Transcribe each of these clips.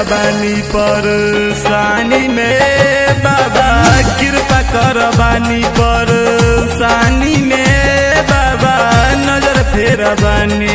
बानी परेशानी में बाबा कृपा कर बानी परेशानी में बाबा नजर फेर बानी।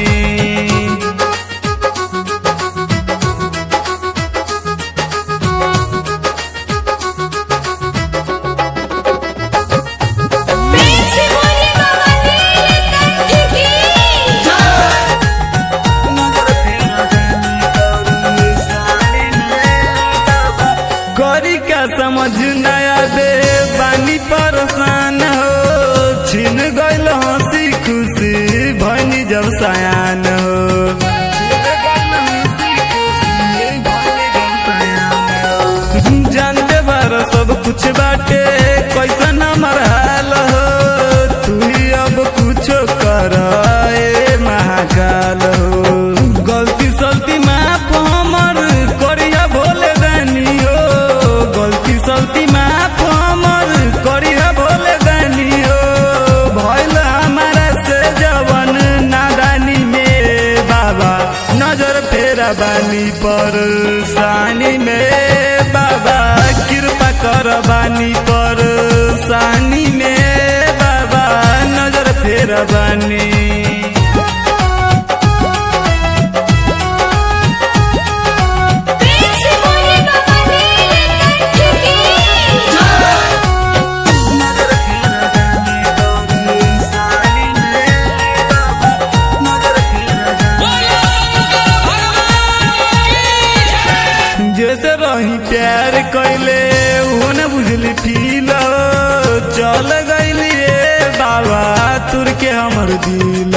करी का समझ नया बे बानी परेशान हो, छिन गइल हंसी खुशी भनी जब सयान हो। जानते बार सब कुछ बाटे कैसन हमार हाल हो, तू ही अब कुछो कर ए महाकाल हो। गलती सलती माफ हमर करिया भोले दानी हो, गलती सलती माफ हमर करिया भोले दानी हो। भइल हमारा से जवन नादानी में बाबा नजर फेरा बानी परेशानी में बाबा कृपा कर बानी परेशानी में बाबा नजर फेरा बानी। जैसे रही प्यार कैले वो न बुझली फील, चल गईली रे बाबा तुर के हमर दिल।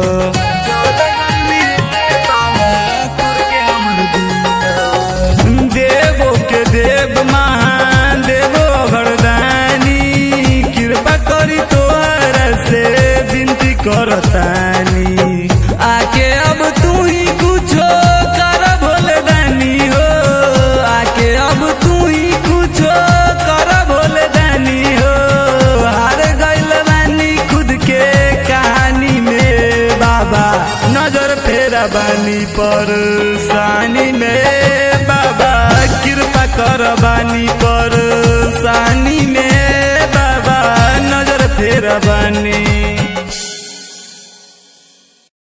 देवो के देव महान देवो घरदानी, कृपा करी तोहरा से विनती करतानी। आके अब तू ही कुछो कर भोले दानी हो, आके अब तू ही कुछो कर भोले दानी हो। हार गइल बानी खुद के कहानी में बाबा नजर फेरा बानी परेशानी में बाबा कृपा कर बानी परेशानी में बाबा नजर फेरा बानी।